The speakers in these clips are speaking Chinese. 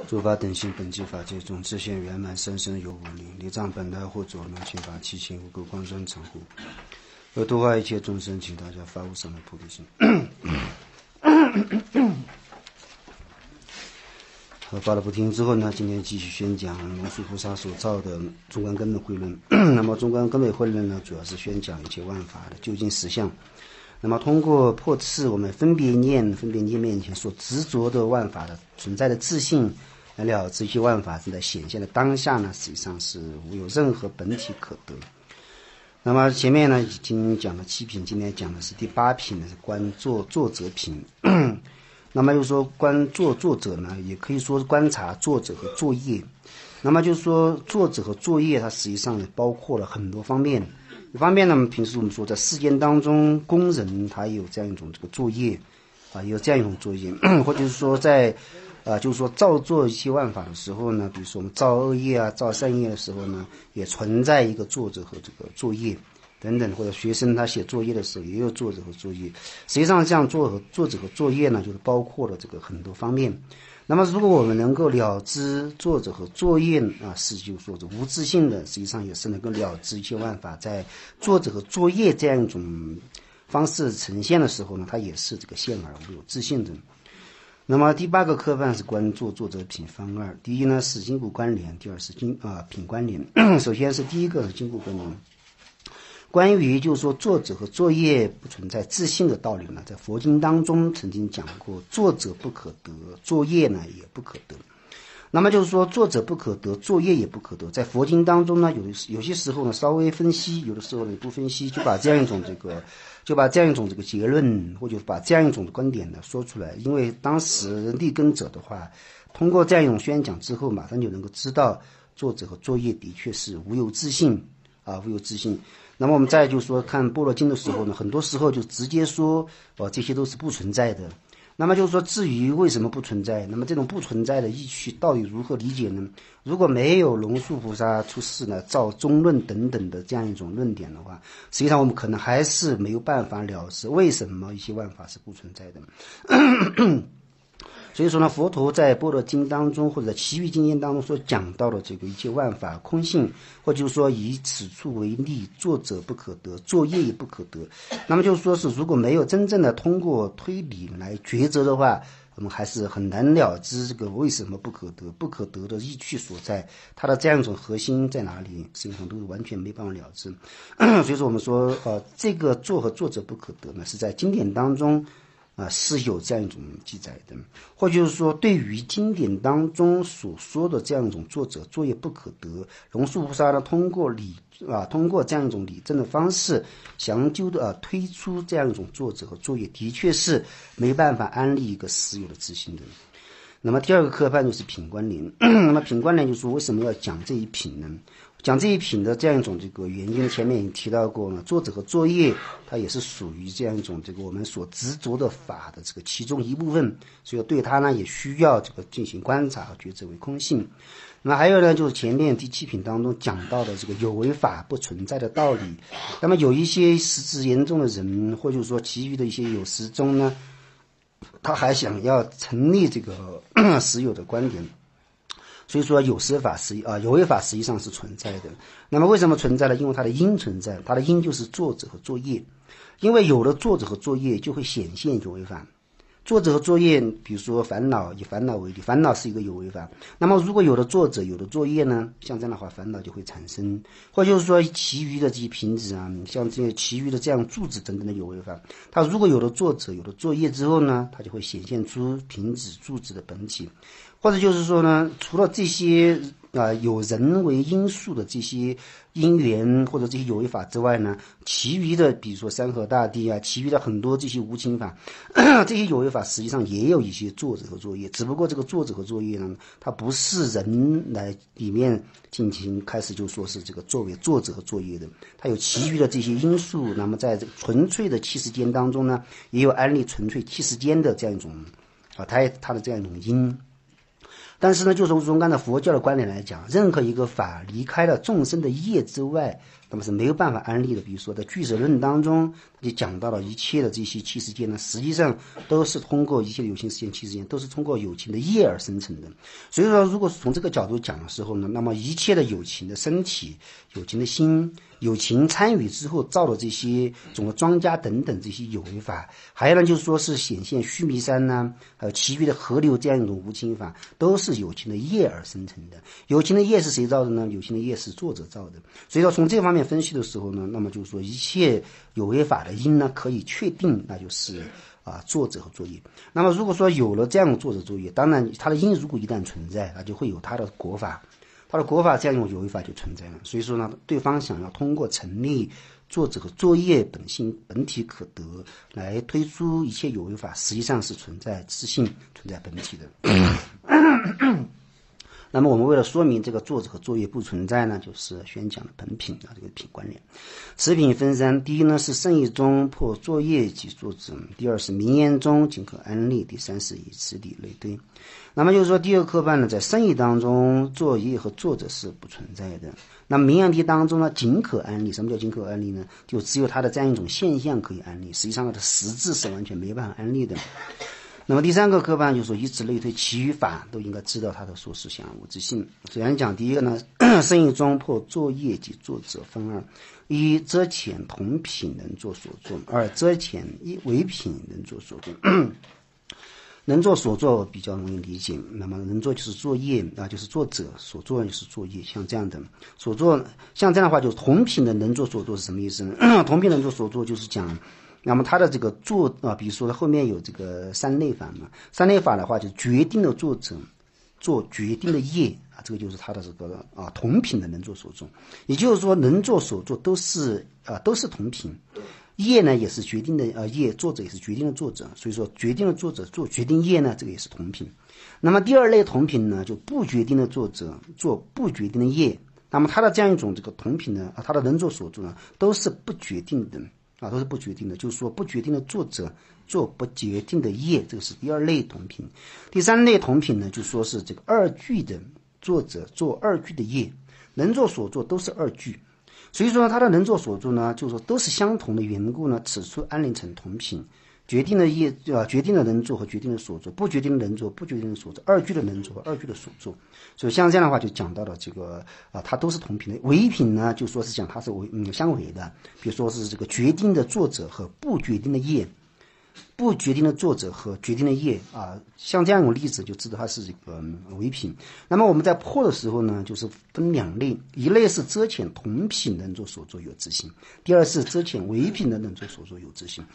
诸法等性本具法界中，自现圆满生生有无力，离障本来或左能请法七情无垢光生成护，而度化一切众生，请大家发无上的菩提心。发了不听之后呢，今天继续宣讲龙树菩萨所造的中观根本慧论。那么中观根本慧论呢，主要是宣讲一切万法的究竟实相。那么通过破斥我们分别念面前所执着的万法的存在的自信，来了知一切万法正在显现的当下呢，实际上是无有任何本体可得。那么前面呢已经讲了7品，今天讲的是第8品呢，是观作者品。那么又说观作者呢，也可以说观察作者和作业。那么就是说作者和作业，它实际上包括了很多方面。一方面呢，平时我们说在世间当中，工人他有这样一种这个作业有这样一种作业，或者是说在就是说造作一些万法的时候呢，比如说我们造恶业造善业的时候呢，也存在一个作者和这个作业等等，或者学生他写作业的时候也有作者和作业。实际上这样作者和作业呢，就是包括了这个很多方面。那么如果我们能够了知作者和作业是就是说无自性的，实际上也是能够了知一切万法在作者和作业这样一种方式呈现的时候呢，它也是这个现而无有自性的。那么第8个科范是观作者品方2。第一呢是筋骨关联，第二是品关联。首先是第一个是筋骨关联。关于就是说作者和作业不存在自性的道理呢，在佛经当中曾经讲过，作者不可得，作业呢也不可得。那么就是说作者不可得，作业也不可得，在佛经当中呢，有些时候呢稍微分析，有的时候呢不分析，就把这样一种这个结论，或者把这样一种的观点呢说出来。因为当时立根者的话，通过这样一种宣讲之后，马上就能够知道作者和作业的确是无有自性无有自性。那么我们再就是说看般若经的时候呢，很多时候就直接说这些都是不存在的。那么就是说至于为什么不存在，那么这种不存在的意趣到底如何理解呢？如果没有龙树菩萨出世呢，造中论等等的这样一种论点的话，实际上我们可能还是没有办法了知为什么一些万法是不存在的。所以说呢，佛陀在般若经当中或者其余经验当中所讲到的这个一切万法空性，或就是说以此处为例，作者不可得，作业也不可得。那么就是说是如果没有真正的通过推理来抉择的话，我们还是很难了知这个为什么不可得，不可得的意趣所在，它的这样一种核心在哪里，实际上都完全没办法了知。所以说我们说这个作和作者不可得呢，是在经典当中是有这样一种记载的，或就是说对于经典当中所说的这样一种作者作业不可得，龙树菩萨呢通过这样一种理证的方式，详究的推出这样一种作者和作业，的确是没办法安立一个实有的自性的。那么第2个科范就是品关联。那么品关联就是说为什么要讲这一品呢？讲这一品的这样一种这个原因，前面已经提到过了，作者和作业它也是属于这样一种这个我们所执着的法的这个其中一部分，所以对它呢也需要这个进行观察和觉知为空性。那么还有呢，就是前面第7品当中讲到的这个有为法不存在的道理。那么有一些实质严重的人，或者说其余的一些有识中呢，他还想要成立这个实有的观点。所以说有为法实际上是存在的。那么为什么存在呢？因为它的因存在，它的因就是作者和作业。因为有了作者和作业，就会显现有为法。作者和作业，比如说烦恼，以烦恼为例，烦恼是一个有为法。那么如果有了作者，有了作业呢，像这样的话，烦恼就会产生。或者就是说其余的这些瓶子像这些其余的这样柱子等等的有为法，它如果有了作者，有了作业之后呢，它就会显现出瓶子柱子的本体。或者就是说呢，除了这些有人为因素的这些因缘或者这些有为法之外呢，其余的比如说山河大地其余的很多这些无情法这些有为法实际上也有一些作者和作业，只不过这个作者和作业呢，它不是人来里面进行开始就说是这个作为作者和作业的，它有其余的这些因素。那么在这个纯粹的七世间当中呢，也有安立纯粹七世间的这样一种它的这样一种因。但是呢，就从中观的佛教的观点来讲，任何一个法离开了众生的业之外， 那么是没有办法安立的。比如说在俱舍论当中，他就讲到了一切的这些气世界呢，实际上都是通过一切的有情世界、气世界，都是通过有情的业而生成的。所以说，如果从这个角度讲的时候呢，那么一切的有情的身体、有情的心、有情参与之后造的这些总的庄稼等等这些有为法，还有呢就是说是显现须弥山呢，还有其余的河流这样一种无情法，都是有情的业而生成的。有情的业是谁造的呢？有情的业是作者造的。所以说从这方面分析的时候呢，那么就是说一切有为法的因呢，可以确定那就是作者和作业。那么如果说有了这样的作者作业，当然它的因如果一旦存在，那就会有它的果法。它的果法这样一种有为法就存在了。所以说呢，对方想要通过成立作者和作业本性本体可得来推出一切有为法，实际上是存在自性、存在本体的。那么我们为了说明这个作者和作业不存在呢，就是宣讲了本品这个品关联。此品分三，第一呢是圣义中破作业及作者，第二是名言中仅可安立，第三是以此理类推。那么就是说第二科判呢，在圣义当中作业和作者是不存在的。那么名言题当中呢，仅可安立。什么叫仅可安立呢？就只有它的这样一种现象可以安立，实际上它的实质是完全没办法安立的。那么第三个科判就是说以此类推，其余法都应该知道它的说是相无之性。首先讲第一个呢，圣义中破作业及作者分二：一遮遣同品能作所作，二遮遣唯品能作所作。能作所作比较容易理解，那么能作就是作业就是作者，所作就是作业，像这样的所作，像这样的话，就是同品的能作所作是什么意思呢？同品能作所作就是讲，那么它的这个作比如说后面有这个三类法嘛，三类法的话就决定了作者做决定的业这个就是它的这个同品的能作所作，也就是说能作所作都是同品。业呢也是决定的业，作者也是决定的作者，所以说决定的作者做决定业呢，这个也是同品。那么第二类同品呢，就不决定的作者做不决定的业，那么它的这样一种这个同品呢，它的能作所作呢，都是不决定的都是不决定的，就是说不决定的作者做不决定的业，这个是第二类同品。第三类同品呢，就说是这个二句的作者做二句的业，能作所作都是二句。所以说它的能作所作呢，就是说都是相同的缘故呢，此处安立成同品。决定的业决定的能作和决定的所作，不决定的能作不决定的所作，二句的能作和二句的所作。所以像这样的话就讲到了这个它都是同品的。唯品呢就说是讲它是相违的，比如说是这个决定的作者和不决定的业，不决定的作者和决定的业像这样一种例子就知道它是这个唯品。那么我们在破的时候呢，就是分两类，一类是遮遣同品能作所作有自性，第二是遮遣唯品的能作所作有自性。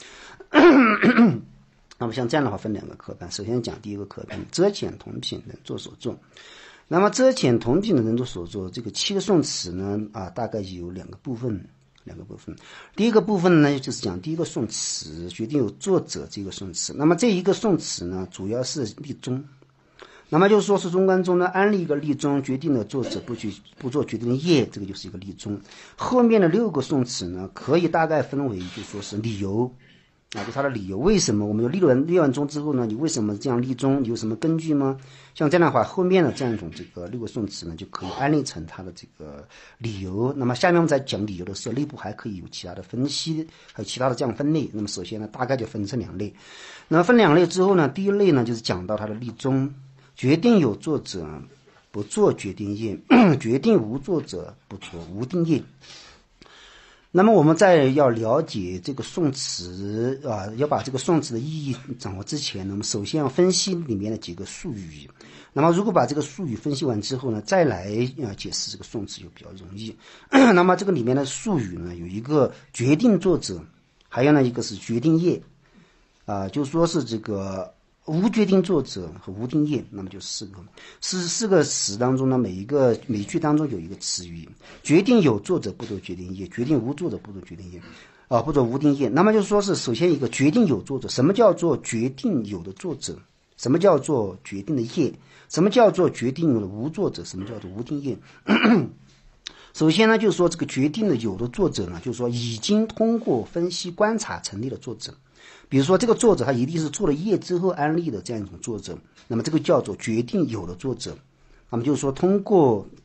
那么像这样的话分两个科判，首先讲第一个科判，遮遣同品能作所作。那么遮遣同品的能作所作，这个七个宋词呢大概有两个部分。第一个部分呢，就是讲第一个宋词决定有作者这个宋词。那么这一个宋词呢，主要是立中。那么就是说是中观中呢安立一个立中，决定了作者不做决定的业，这个就是一个立中。后面的六个宋词呢，可以大概分为就说是理由就它的理由，为什么我们有立完中之后呢，你为什么这样立中，你有什么根据吗？像这样的话，后面的这样一种这个六个宋词呢，就可以安立成它的这个理由。那么下面我们在讲理由的时候，内部还可以有其他的分析，还有其他的这样分类。那么首先呢，大概就分成两类。那么分两类之后呢，第一类呢就是讲到它的立中，决定有作者不做决定业，决定无作者不做无定业。那么我们在要了解这个宋词要把这个宋词的意义掌握之前呢，我们首先要分析里面的几个术语。那么如果把这个术语分析完之后呢，再来解释这个宋词就比较容易。那么这个里面的术语呢，有一个决定作者，还有呢一个是决定业就说是这个无决定作者和无定业，那么就四个词当中呢，每句当中有一个词语，决定有作者不做决定业，决定无作者不做决定业不做无定业。那么就说是首先一个决定有作者，什么叫做决定有的作者？什么叫做决定的业？什么叫做决定有的无作者？什么叫做无定业？首先呢，就是说这个决定的有的作者呢，就是说已经通过分析观察成立的作者。比如说这个作者他一定是做了业之后安立的这样一种作者，那么这个叫做决定有的作者。那么就是说通过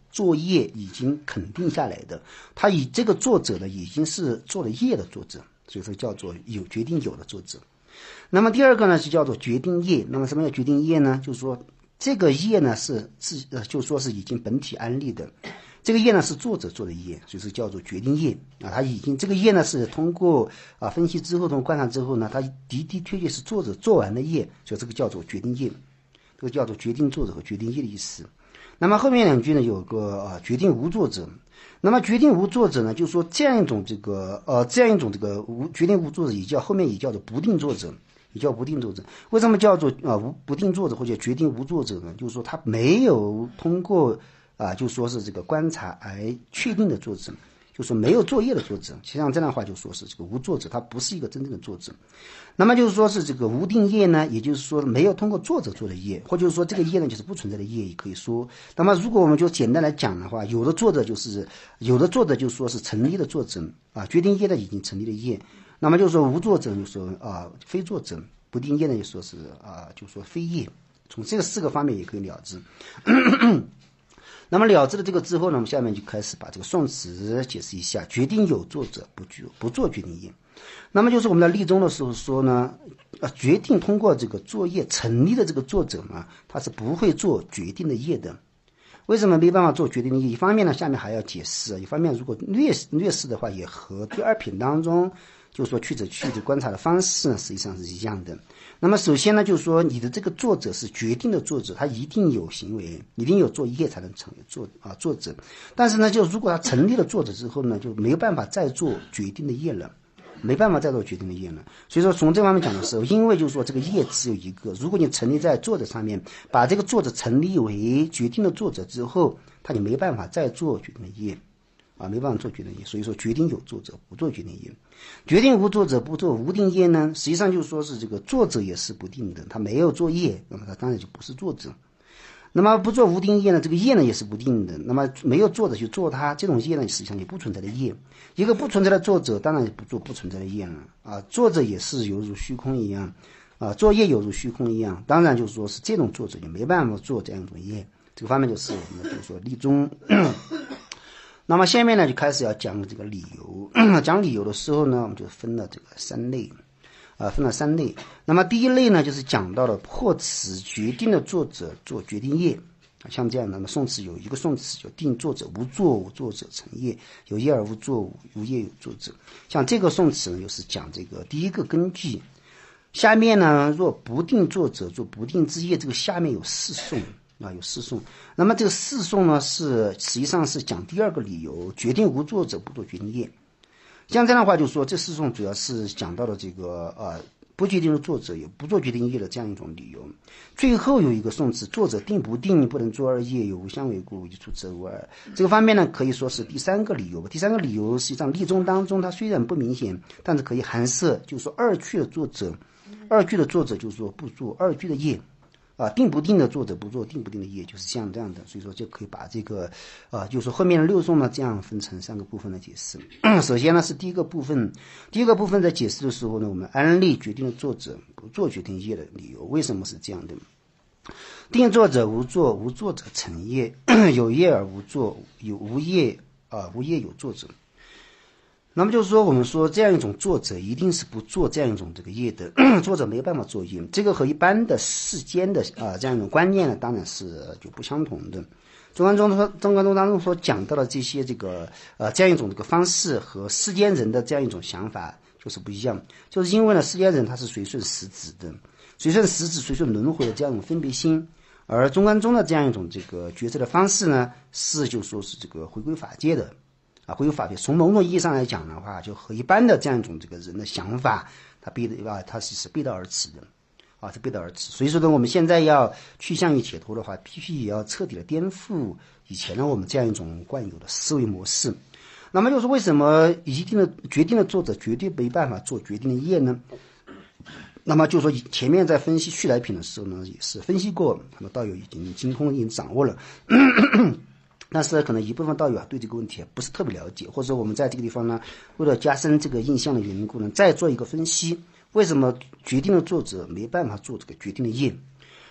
作业已经肯定下来的，他以这个作者呢已经是做了业的作者，所以说叫做有决定有的作者。那么第二个呢是叫做决定业。那么什么叫决定业呢？就是说这个业呢就说是已经本体安立的，这个业呢是作者做的业，所以说叫做决定业啊。他已经这个业呢是通过分析之后，通过观察之后呢，他的确是作者做完的业，所以这个叫做决定业，这个叫做决定作者和决定业的意思。那么后面两句呢有个决定无作者。那么决定无作者呢，就是说这样一种这个决定无作者后面也叫做不定作者。也叫不定作者。为什么叫做不定作者或者决定无作者呢？就是说他没有通过就说是这个观察而确定的作者，就是说没有作业的作者。实际上这样的话就说是这个无作者，他不是一个真正的作者。那么就是说是这个无定业呢，也就是说没有通过作者做的业，或者说这个业呢就是不存在的业，也可以说。那么如果我们就简单来讲的话，有的作者就说是成立的作者决定业的已经成立的业。那么就是说无作者就说非作者，不定业呢就说是就说非业。从这个4个方面也可以了知。那么了知了这个之后呢，我们下面就开始把这个宋词解释一下。决定有作者不做决定业。那么就是我们在立中的时候说呢，决定通过这个作业成立的这个作者嘛，他是不会做决定的业的。为什么没办法做决定的业？一方面呢，下面还要解释；一方面如果略释的话，也和第2品当中就是说去者去的观察的方式呢，实际上是一样的。那么首先呢，就是说你的这个作者是决定的作者，他一定有行为，一定有作业才能成为作者。但是呢，就如果他成立了作者之后呢，就没有办法再做决定的业了。没办法再做决定的业了。所以说从这方面讲的时候，因为就是说这个业只有一个，如果你成立在作者上面，把这个作者成立为决定的作者之后，他就没办法再做决定的业没办法做决定业。所以说决定有作者不做决定业，决定无作者不做无定业呢，实际上就是说是这个作者也是不定的，他没有作业，那么他当然就不是作者。那么不做无定业呢，这个业呢也是不定的，那么没有作者去做它，这种业呢实际上也不存在的业。一个不存在的作者当然也不做不存在的业了作者也是犹如虚空一样作业犹如虚空一样，当然就是说是这种作者就没办法做这样一种业。这个方面就是我们就是说立中那么下面呢就开始要讲这个理由讲理由的时候呢，我们就分了这个3类分了3类。那么第一类呢，就是讲到了破此决定的作者做决定业像这样的。那么宋词有一个宋词叫定作者无作，无作者成业，有业而无作，无业有作者。像这个宋词呢，就是讲这个第一个根据。下面呢，若不定作者做不定之业，这个下面有4颂有4颂。那么这个4颂呢，实际上是讲第2个理由，决定无作者不做决定业。像这样的话，就是说这4颂主要是讲到了这个不决定的作者也不做决定业的这样一种理由。最后有一个宋词，作者定不定不能做2业，有无相为故，一出则无2。这个方面呢，可以说是第3个理由。第3个理由实际上立中当中它虽然不明显，但是可以含摄，就是说2句的作者就是说不做2句的业定不定的作者不做定不定的业，就是像这样的。所以说就可以把这个就是说后面的6颂呢，这样分成3个部分来解释首先呢是第一个部分在解释的时候呢，我们安立决定的作者不做决定业的理由。为什么是这样的？定作者无作，无作者成业，有业而无作，无业有作者。那么就是说我们说这样一种作者一定是不做这样一种这个业的作者没办法做业，这个和一般的世间的这样一种观念呢，当然是就不相同的。中观中当中所讲到的这些这样一种这个方式和世间人的这样一种想法就是不一样。就是因为呢世间人他是随顺实质的，随顺实质随顺轮回的这样一种分别心，而中观中的这样一种这个决策的方式呢，是就说是这个回归法界的回归法界。从某种意义上来讲的话，就和一般的这样一种这个人的想法它是背道而驰的是背道而驰。所以说呢，我们现在要趋向于解脱的话，必须也要彻底的颠覆以前呢我们这样一种惯有的思维模式。那么就是为什么决定的作者绝对没办法做决定的业呢？那么就是说前面在分析续来品的时候呢，也是分析过，很多道友已经精通已经掌握了但是可能一部分道友对这个问题不是特别了解，或者说我们在这个地方呢，为了加深这个印象的缘故呢，再做一个分析，为什么决定的作者没办法做这个决定的业。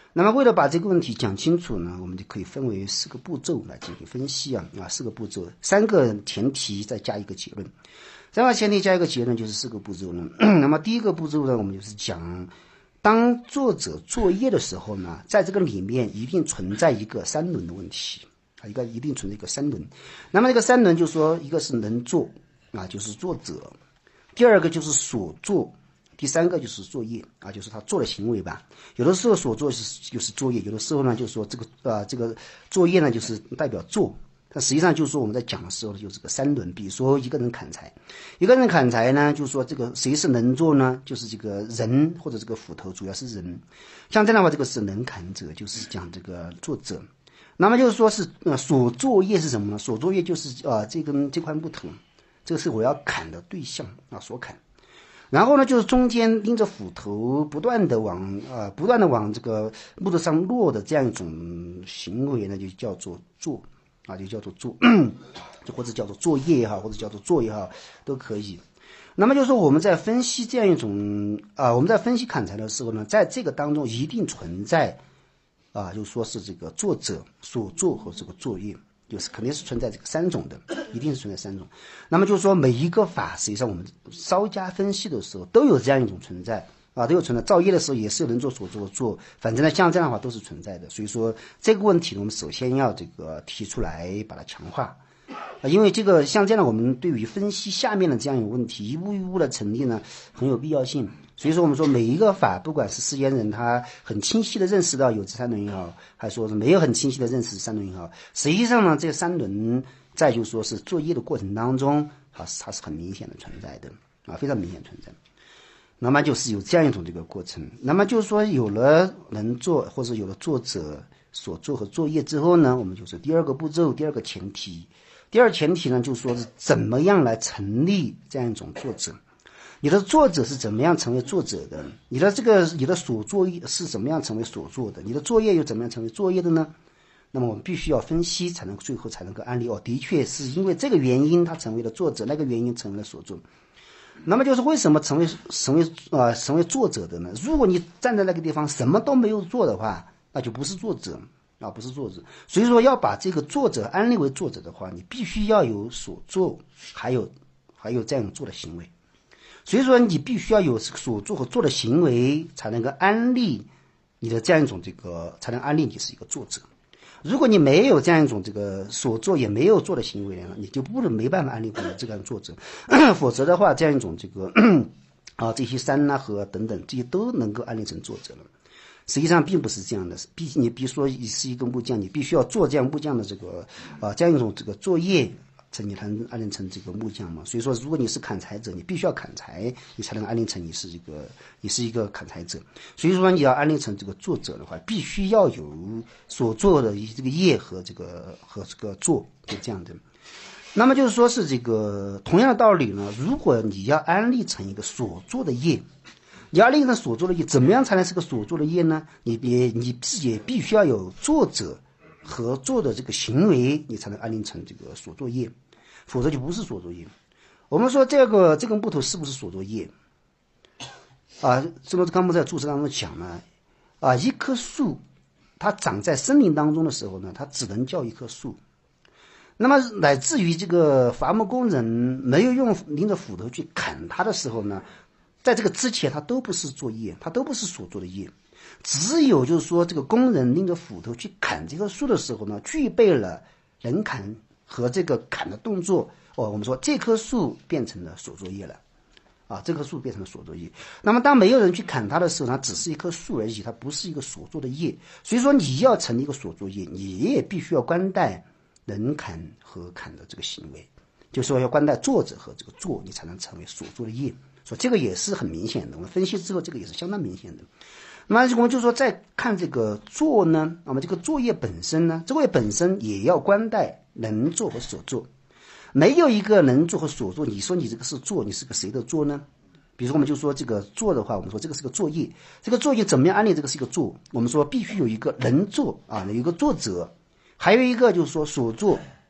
那么为了把这个问题讲清楚呢，我们就可以分为4个步骤来进行分析4个步骤，3个前提再加一个结论，3个前提加一个结论就是4个步骤呢。那么第一个步骤呢，我们就是讲当作者作业的时候呢，在这个里面一定存在一个3轮的问题一定存在一个3轮。那么这个3轮就是说，一个是能做就是作者，第二个就是所做，第三个就是作业就是他做的行为吧。有的时候所做就是作业，有的时候呢就是说这个作业呢就是代表做。但实际上就是说我们在讲的时候就是个3轮。比如说一个人砍柴呢，就是说这个谁是能做呢？就是这个人或者这个斧头，主要是人。像这样的话，这个是能砍者，就是讲这个作者。那么就是说是所作业是什么呢？所作业就是这块木头，这个是我要砍的对象所砍。然后呢，就是中间拎着斧头不断的往这个木头上落的这样一种行为呢，就叫做做就叫做做，就或者叫做作业也好，或者叫做做也好，都可以。那么就是说我们在分析这样一种我们在分析砍柴的时候呢，在这个当中一定存在就是说是这个作者所做和这个作业，就是肯定是存在这个3种的，一定是存在3种。那么就是说每一个法实际上我们稍加分析的时候都有这样一种存在都有存在。造业的时候也是有人做所做做，反正呢像这样的话都是存在的。所以说这个问题呢，我们首先要这个提出来把它强化因为这个像这样的我们对于分析下面的这样一个问题一步一步的成立呢很有必要性。所以说我们说每一个法，不管是世间人他很清晰的认识到有这3轮也好，还说是没有很清晰的认识3轮也好，实际上呢这3轮在就是说是作业的过程当中它是很明显的存在的非常明显存在。那么就是有这样一种这个过程。那么就是说有了能做或者有了作者所做和作业之后呢，我们就是第二个步骤，第二个前提。第二前提呢，就是说是怎么样来成立这样一种作者。你的作者是怎么样成为作者的？你的所作是怎么样成为所做的？你的作业又怎么样成为作业的呢？那么我们必须要分析，最后才能够安利的确是因为这个原因他成为了作者，那个原因成为了所作。那么就是为什么成为作者的呢？如果你站在那个地方什么都没有做的话，那就不是作者不是作者。所以说要把这个作者安利为作者的话，你必须要有所做，还有这样做的行为。所以说你必须要有所做和做的行为，才能够安利你的这样一种才能安利你是一个作者。如果你没有这样一种所做也没有做的行为呢，你就没办法安利过这个作者否则的话这样一种这些山河等等这些都能够安利成作者了。实际上并不是这样的。你比如说你是一个木匠，你必须要做这样木匠的这样一种作业，你才能安利成这个木匠嘛。所以说如果你是砍柴者，你必须要砍柴，你才能安利成你是一个砍柴者。所以说你要安利成这个作者的话，必须要有所做的这个业和这个做，就这样的。那么就是说是同样的道理呢，如果你要安利成一个所做的业，你要安利成所做的业，怎么样才能是个所做的业呢？你自己也必须要有作者合作的这个行为，你才能安利成这个所作业，否则就不是所作业。我们说这个木头是不是所作业这么刚才在注释当中讲呢一棵树它长在森林当中的时候呢，它只能叫一棵树。那么乃至于伐木工人没有拎着斧头去砍它的时候呢，在这个之前它都不是作业，它都不是所做的业。只有就是说这个工人拎着斧头去砍这棵树的时候呢，具备了人砍和这个砍的动作我们说这棵树变成了所作业了这棵树变成了所作业。那么当没有人去砍它的时候，它只是一棵树而已，它不是一个所作的业。所以说你要成立一个所作业，你也必须要关带人砍和砍的这个行为，就是说要关带作者和这个做，你才能成为所作的业。所以这个也是很明显的，我们分析之后这个也是相当明显的。那么我们就说再看这个做呢，我们这个作业本身呢，作业本身也要关带能做和所做。没有一个能做和所做，你说你这个是做，你是个谁的做呢？比如说我们就说这个做的话，我们说这个是个作业，这个作业怎么样安利这个是一个做？我们说必须有一个能做有一个作者，还有一个就是说所做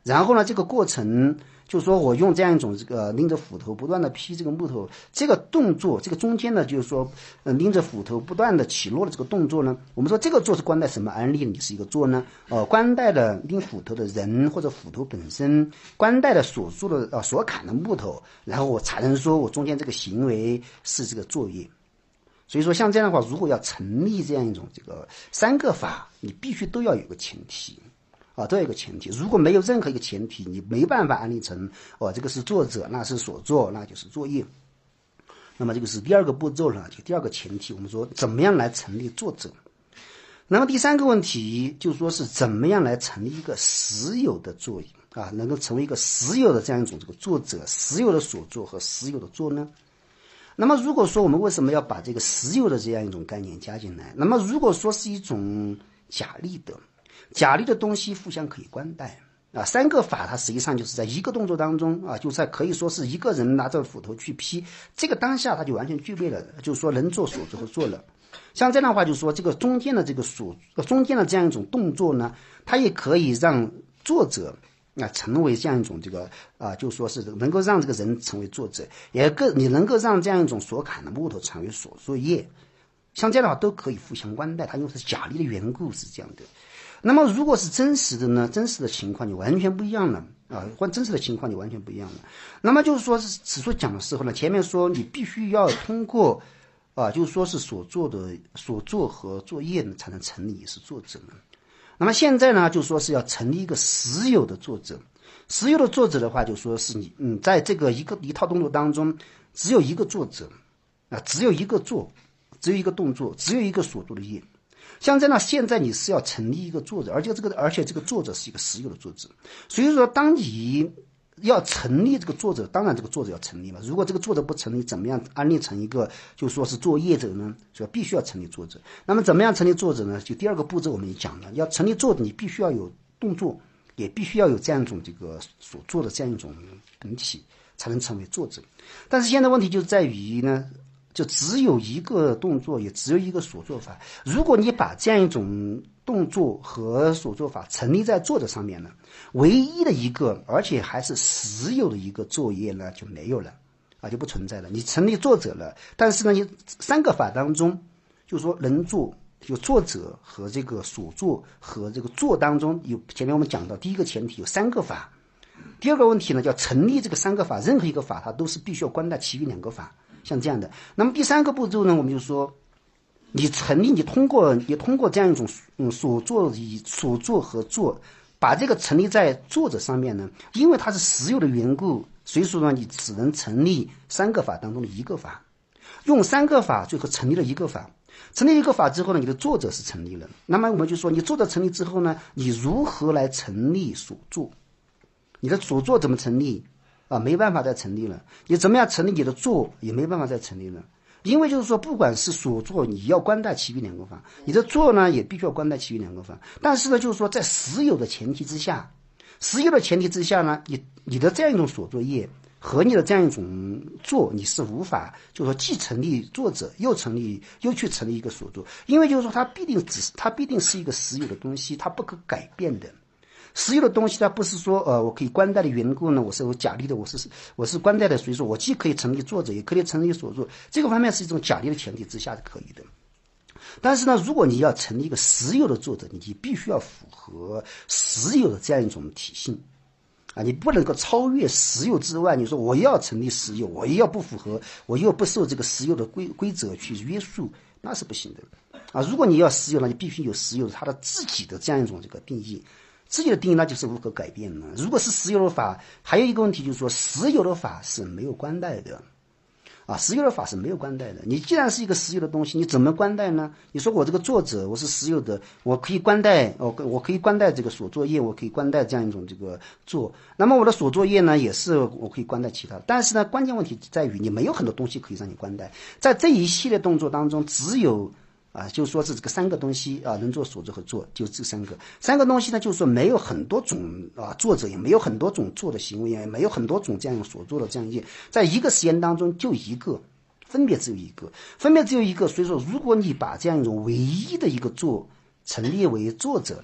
然后呢，这个过程就是说我用这样一种这个拎着斧头不断的劈这个木头，这个动作，这个中间呢，就是说，拎着斧头不断的起落的这个动作呢，我们说这个坐是关带什么案例你是一个坐呢？关带的拎斧头的人或者斧头本身，关带的所做的所砍的木头，然后我才能说我中间这个行为是这个作业。所以说像这样的话，如果要成立这样一种这个三个法，你必须都要有个前提。都有一个前提，如果没有任何一个前提，你没办法安立成这个是作者，那是所作，那就是作业。那么这个是第二个步骤了，就第二个前提，我们说怎么样来成立作者。那么第三个问题就是说是怎么样来成立一个实有的作业能够成为一个实有的这样一种这个作者，实有的所作和实有的作呢？那么如果说我们为什么要把这个实有的这样一种概念加进来？那么如果说是一种假立的。假立的东西互相可以关带三个法它实际上就是在一个动作当中就在可以说是一个人拿着斧头去劈，这个当下它就完全具备了，就是说能做所作和做了。像这样的话，就是说这个中间的这个中间的这样一种动作呢，它也可以让作者成为这样一种这个就说是能够让这个人成为作者，你能够让这样一种所砍的木头成为所作业，像这样的话都可以互相关带，它因为是假立的缘故是这样的。那么如果是真实的呢？真实的情况就完全不一样了或真实的情况就完全不一样了。那么就是说是此处讲的时候呢，前面说你必须要通过就是说是所作和作业呢才能成立是作者呢。那么现在呢，就说是要成立一个实有的作者。实有的作者的话，就说是你在这个一套动作当中，只有一个作者只有一个做，只有一个动作，只有一个所作的业。像这样，现在你是要成立一个作者，而且这个作者是一个实有的作者。所以说，当你要成立这个作者，当然这个作者要成立了。如果这个作者不成立，怎么样安立成一个就说是作业者呢？所以必须要成立作者。那么怎么样成立作者呢？就第二个步骤我们也讲了，要成立作者，你必须要有动作，也必须要有这样一种这个所做的这样一种本体，才能成为作者。但是现在问题就在于呢，就只有一个动作，也只有一个所作法。如果你把这样一种动作和所作法成立在作者上面呢，唯一的一个，而且还是实有的一个作业呢，就没有了就不存在了。你成立作者了，但是呢，你三个法当中，就是说能做有作者和这个所作和这个做当中有，前面我们讲到第一个前提有三个法，第二个问题呢，叫成立这个三个法，任何一个法它都是必须要关带其余两个法。像这样的，那么第三个步骤呢，我们就说，你通过这样一种所作和做，把这个成立在作者上面呢，因为它是实有的缘故，所以说呢，你只能成立三个法当中的一个法，用三个法最后成立了一个法，成立一个法之后呢，你的作者是成立了。那么我们就说，你作者成立之后呢，你如何来成立所作？你的所作怎么成立？没办法再成立了。你怎么样成立你的做也没办法再成立了，因为就是说，不管是所做，你要关带其余两个法，你的做呢也必须要关带其余两个法。但是呢，就是说，在实有的前提之下呢，你的这样一种所作业和你的这样一种做，你是无法，就是说既成立作者又去成立一个所作，因为就是说它必定是一个实有的东西，它不可改变的。实有的东西它不是说我可以关带的缘故呢，我是有假立的，我是关带的，所以说我既可以成立作者，也可以成立所作，这个方面是一种假立的前提之下是可以的。但是呢，如果你要成立一个实有的作者，你必须要符合实有的这样一种体性你不能够超越实有之外。你说我要成立实有，我又要不符合，我又不受这个实有的规则去约束，那是不行的如果你要实有呢，你必须有实有它的自己的这样一种这个定义。自己的定义那就是无可改变的。如果是实有的法，还有一个问题就是说，实有的法是没有关带的实有的法是没有关带的。你既然是一个实有的东西，你怎么关带呢？你说我这个作者我是实有的，我可以关带我可以关带这个所作业，我可以关带这样一种这个做，那么我的所作业呢也是我可以关带其他。但是呢，关键问题在于你没有很多东西可以让你关带，在这一系列动作当中，只有就是说是这个三个东西能做所作和做，就这三个东西呢，就是说没有很多种作者，也没有很多种做的行为，也没有很多种这样所做的这样在一个实验当中就一个，分别只有一个。所以说，如果你把这样一种唯一的一个做陈列为作者呢，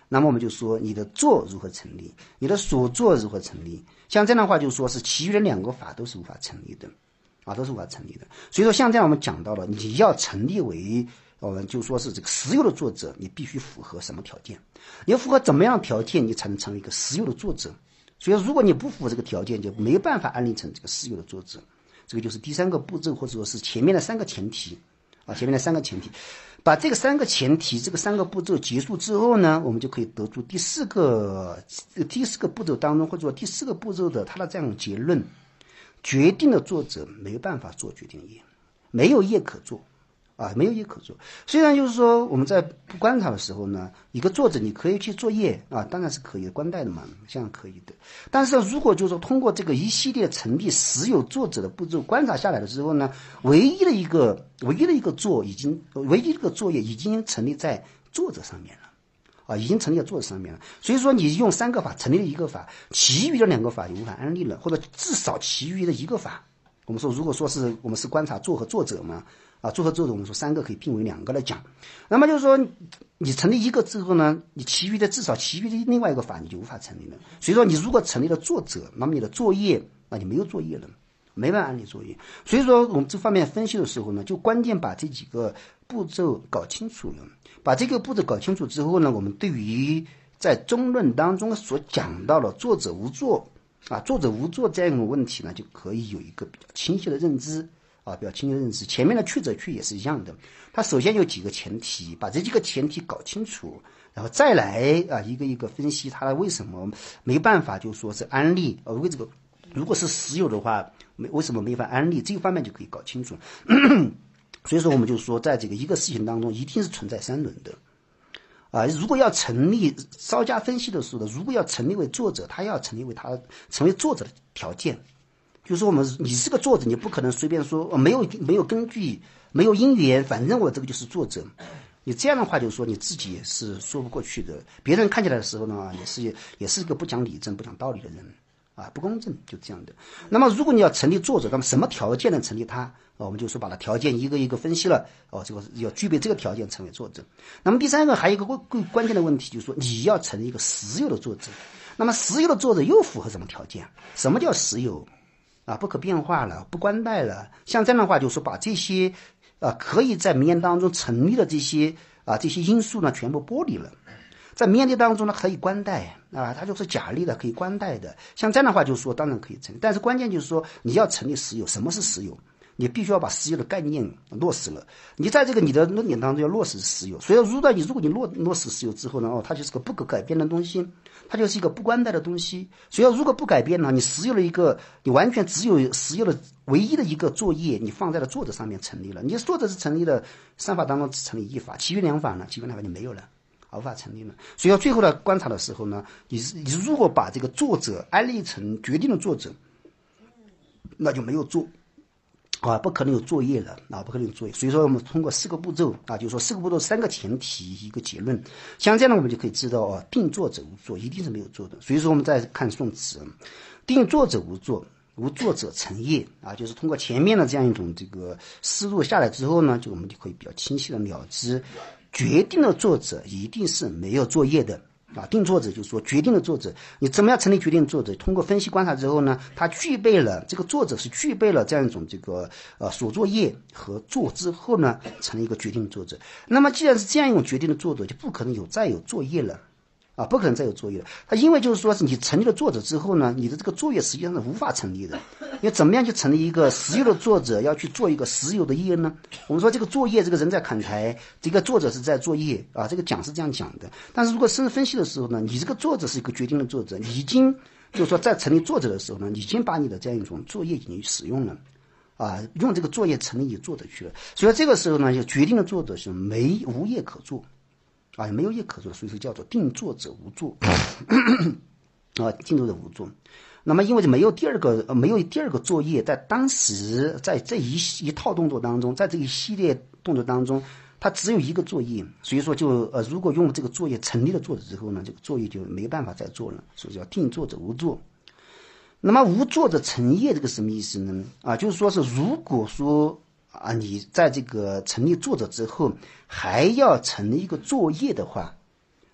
那么我们就说你的做如何成立，你的所做如何成立。像这样的话就说是其余的2个法都是无法成立的都是无法成立的。所以说像这样我们讲到了，你要成立为我们就说是这个实有的作者，你必须符合什么条件？你要符合怎么样的条件，你才能成为一个实有的作者？所以如果你不符合这个条件，就没有办法安立成这个实有的作者。这个就是第3个步骤，或者说是前面的3个前提前面的3个前提。把这个3个前提，这个3个步骤结束之后呢，我们就可以得出第四个步骤当中，或者说第4个步骤的它的这样的结论：决定的作者没有办法做决定业，没有业可做没有业可做。虽然就是说我们在不观察的时候呢，一个作者你可以去作业当然是可以的，关代的嘛，这样可以的。但是如果就是说通过这个一系列成立实有作者的步骤观察下来的时候呢，唯一的一个作业已经成立在作者上面了已经成立在作者上面了。所以说你用3个法成立了1个法，其余的2个法就无法安立了，或者至少其余的1个法。我们说如果说是我们是观察作和作者嘛作和作者，我们说3个可以并为2个来讲。那么就是说你成立1个之后呢，你至少其余的另外一个法你就无法成立了。所以说你如果成立了作者，那么你的作业你没有作业了，没办法安立作业。所以说我们这方面分析的时候呢，就关键把这几个步骤搞清楚了。把这个步骤搞清楚之后呢，我们对于在中论当中所讲到的作者无作作者无作这样一种问题呢，就可以有一个比较清晰的认知比较清晰的认知。前面的去者去也是一样的，它首先有几个前提，把这几个前提搞清楚，然后再来一个一个分析它为什么没办法就说是安立为这个如果是实有的话为什么没法安立，这个方面就可以搞清楚。所以说我们就说在这个一个事情当中一定是存在3轮的如果要成立稍加分析的时候呢，如果要成立为作者，他要成为作者的条件，就是说你是个作者，你不可能随便说没有根据，没有因缘，反正我这个就是作者。你这样的话，就是说你自己也是说不过去的。别人看起来的时候呢，也是一个不讲理证、不讲道理的人不公正，就这样的。那么如果你要成立作者，那么什么条件能成立他我们就说把它条件一个一个分析了这个要具备这个条件成为作者。那么第3个还有一个更关键的问题，就是说你要成立一个实有的作者。那么实有的作者又符合什么条件？什么叫实有不可变化了，不关代了。像这样的话，就是说把这些可以在名言当中成立的这些因素呢，全部剥离了。在名言当中呢，可以关代它就是假立的，可以关代的。像这样的话，就是说当然可以成立，但是关键就是说你要成立实有。什么是实有？你必须要把实有的概念落实了。你在这个你的论点当中要落实实有。所以如果你落实实有之后呢，它就是个不可改变的东西，它就是一个不关代的东西。所以如果不改变呢，你实有了一个，你完全只有实有的唯一的一个作业，你放在了作者上面成立了。你作者是成立了3法当中只成立1法，其余2法呢，基本上就没有了。无法成立了。所以要最后的观察的时候呢，你如果把这个作者安立成决定的作者，那就没有做不可能有作业了不可能有作业。所以说我们通过4个步骤就是说4个步骤3个前提一个结论。像这样呢，我们就可以知道定作者无作一定是没有作的。所以说我们再看宋词，定作者无作，无作者成业就是通过前面的这样一种这个思路下来之后呢，我们就可以比较清晰的了知决定的作者一定是没有作业的定作者就是说决定的作者，你怎么样成立决定作者？通过分析观察之后呢，他具备了这个作者是具备了这样一种这个所作业和做之后呢，成了一个决定作者。那么既然是这样一种决定的作者，就不可能再有作业了不可能再有作业了。他因为就是说是你成立了作者之后呢，你的这个作业实际上是无法成立的。你怎么样去成立一个实有的作者，要去做一个实有的业呢？我们说这个作业，这个人在砍柴，这个作者是在作业这个讲是这样讲的。但是如果深入分析的时候呢，你这个作者是一个决定的作者，你已经就是说在成立作者的时候呢，已经把你的这样一种作业已经使用了用这个作业成立你作者去了。所以这个时候呢，就决定的作者是无业可做没有业可做，所以说叫做定作者无作定作者无作。那么因为没有第二个作业，在当时在这一套动作当中，在这一系列动作当中，它只有一个作业，所以说就如果用这个作业成立了作者之后呢，这个作业就没办法再做了，所以叫定作者无作。那么无作者成业这个什么意思呢？就是说是如果说你在这个成立作者之后还要成立一个作业的话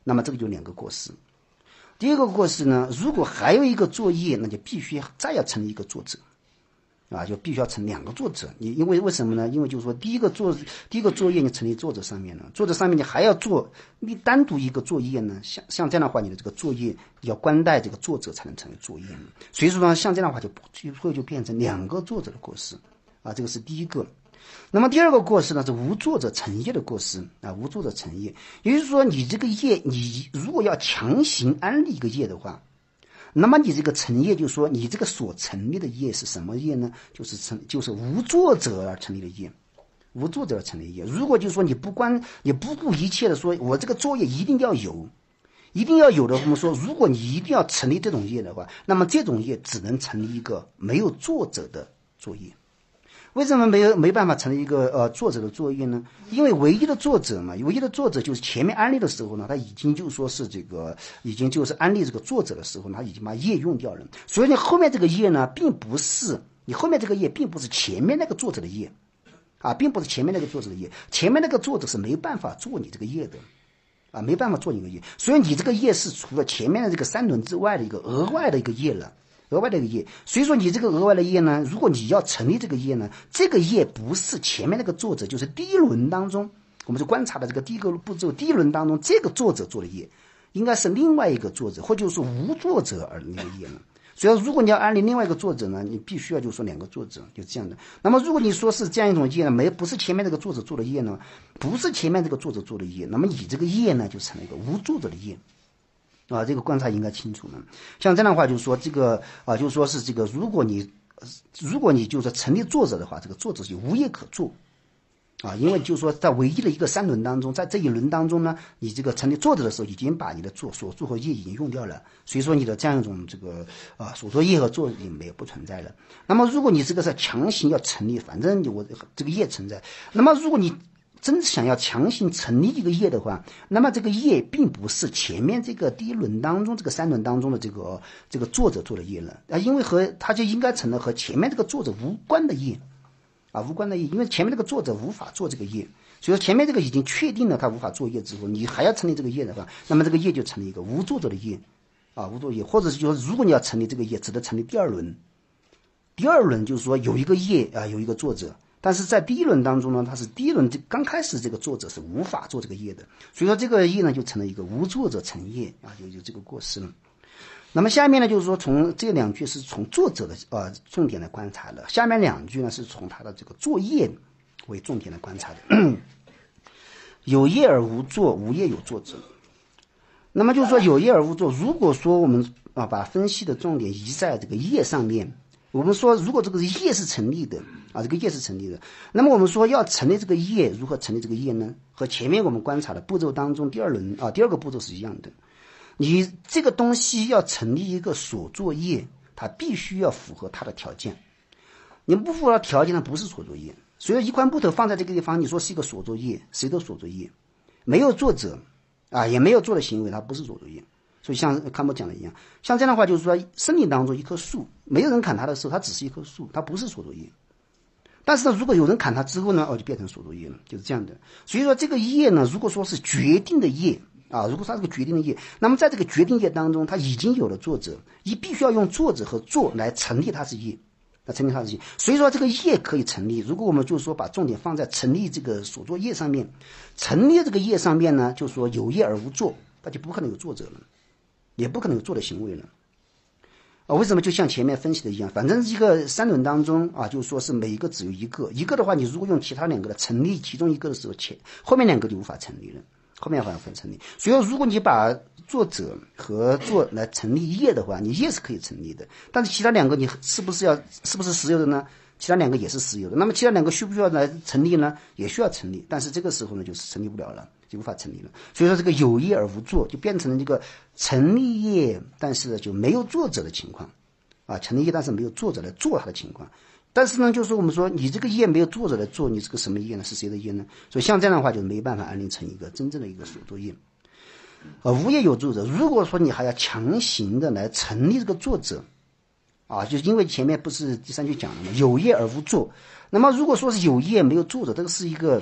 那么这个就两个过失。第一个过失呢，如果还有一个作业，那就必须再要成立一个作者就必须要成两个作者。你因为为什么呢？因为就是说第一个作业你成立作者上面了，作者上面你还要做你单独一个作业呢，像这样的话，你的这个作业要关带这个作者才能成为作业嘛。所以说呢，像这样的话就变成两个作者的过失这个是第一个。那么第二个过失呢，是无作者成业的过失无作者成业，也就是说你这个业，你如果要强行安立一个业的话，那么你这个成业，就是说你这个所成立的业是什么业呢？就是无作者而成立的业，无作者而成立的业。如果就是说你不顾一切的说，我这个作业一定要有的，我们说，如果你一定要成立这种业的话，那么这种业只能成立一个没有作者的作业。为什么没办法成立一个作者的作业呢？因为唯一的作者就是前面安利的时候呢，他已经就是说是已经就是安利这个作者的时候呢，他已经把业用掉了。所以你后面这个业呢，并不是前面那个作者的业并不是前面那个作者的业，前面那个作者是没办法做你这个业的没办法做你这个业，所以你这个业是除了前面的这个三轮之外的一个额外的一个业了。所以说你这个额外的业呢，如果你要成立这个业呢，这个业不是前面那个作者，就是第一轮当中我们就观察的这个第一个步骤，第一轮当中这个作者做的业，应该是另外一个作者，或者是无作者而那个业呢。所以如果你要安利另外一个作者呢，你必须要就是说两个作者，就这样的。那么如果你说是这样一种业呢，不是前面这个作者做的业呢，那么你这个业呢就成了一个无作者的业这个观察应该清楚了。像这样的话，就是说这个就是说是这个，如果你就是成立作者的话，这个作者就无业可做因为就是说在唯一的一个三轮当中，在这一轮当中呢，你这个成立作者的时候已经把你的所做和业已经用掉了，所以说你的这样一种这个所做业和作也不存在了。那么如果你这个是强行要成立，反正我这个业存在，那么如果你真想要强行成立一个业的话，那么这个业并不是前面这个第一轮当中这个三轮当中的这个作者做的业了因为他就应该成了和前面这个作者无关的业因为前面这个作者无法做这个业，所以说前面这个已经确定了他无法做业之后，你还要成立这个业的话，那么这个业就成了一个无作者的业无作者业，或者是就是如果你要成立这个业，只能成立第二轮就是说有一个业有一个作者，但是在第一轮当中呢，他是第一轮刚开始这个作者是无法做这个业的，所以说这个业呢就成了一个无作者成业有这个过失了。那么下面呢就是说从这两句是从作者的重点来观察的，下面两句呢是从他的这个作业为重点来观察的。有业而无作，无业有作者。那么就是说有业而无作，如果说我们把分析的重点移在这个业上面，我们说如果这个业是成立的这个业是成立的，那么我们说要成立这个业，如何成立这个业呢？和前面我们观察的步骤当中第二个步骤是一样的。你这个东西要成立一个所作业，它必须要符合它的条件，你不符合条件呢不是所作业。所以一块木头放在这个地方，你说是一个所作业，谁都所作业，没有作者也没有做的行为，它不是所作业。所以像康波讲的一样，像这样的话就是说森林当中一棵树，没有人砍它的时候，它只是一棵树，它不是所作业。但是呢，如果有人砍它之后呢，就变成所作业了，就是这样的。所以说这个业呢，如果说是决定的业如果它是个决定的业，那么在这个决定业当中，它已经有了作者，你必须要用作者和作来成立它是业，所以说这个业可以成立。如果我们就是说把重点放在成立这个所作业上面，成立这个业上面呢，就是说有业而无作，那就不可能有作者了，也不可能有做的行为了为什么？就像前面分析的一样，反正一个三轮当中就是说是每一个只有一个的话，你如果用其他两个的成立其中一个的时候，后面两个就无法成立了，后面反而分成立。所以如果你把作者和作来成立业的话，你业是可以成立的，但是其他两个你是不是实有的呢？其他两个也是实有的，那么其他两个需不需要来成立呢？也需要成立，但是这个时候呢就是成立不了了，就无法成立了。所以说这个有业而无作就变成了这个成立业但是就没有作者的情况成立业但是没有作者来做它的情况。但是呢就是我们说你这个业没有作者来做，你这个什么业呢？是谁的业呢？所以像这样的话就没办法安立成一个真正的一个所作业无业有作者。如果说你还要强行的来成立这个作者就是因为前面不是第三句讲了吗？有业而无作。那么如果说是有业没有作者，这个是一个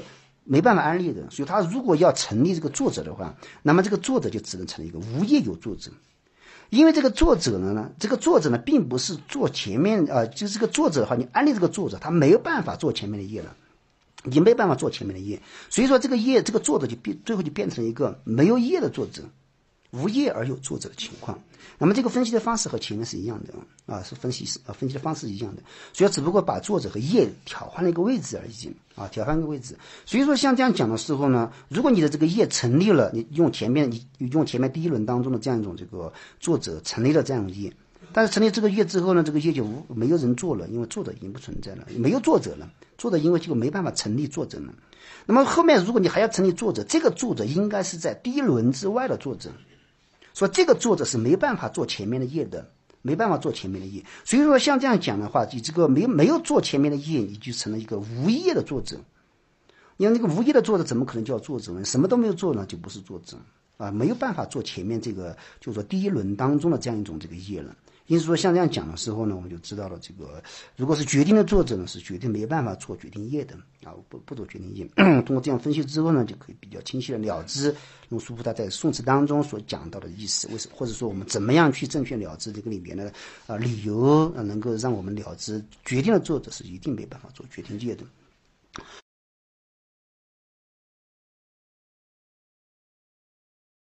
没办法安立的。所以他如果要成立这个作者的话，那么这个作者就只能成立一个无业有作者。因为这个作者呢，并不是做前面就是这个作者的话，你安利这个作者，他没有办法做前面的业了，已经没办法做前面的业，所以说这个作者最后就变成一个没有业的作者，无业而有作者的情况。那么这个分析的方式和前面是一样的是分析的方式一样的，所以只不过把作者和业调换了一个位置而已调换一个位置。所以说像这样讲的时候呢，如果你的这个业成立了，你用前面第一轮当中的这样一种这个作者成立了这样的业，但是成立这个业之后呢，这个业就没有人做了，因为作者已经不存在了，没有作者了，作者因为这个没办法成立作者了。那么后面如果你还要成立作者，这个作者应该是在第一轮之外的作者，说这个作者是没办法做前面的业的，没办法做前面的业。所以说像这样讲的话，你这个没有做前面的业，你就成了一个无业的作者。因为那个无业的作者怎么可能叫作者呢？什么都没有做呢，就不是作者没有办法做前面这个就是说第一轮当中的这样一种这个业了。因此说像这样讲的时候呢，我们就知道了这个如果是决定的作者呢，是绝对没办法做决定业的不做决定业。通过这样分析之后呢，就可以比较清晰的了知龙树菩萨在宋词当中所讲到的意思，或者说我们怎么样去正确了知这个里面的理由能够让我们了知决定的作者是一定没办法做决定业的。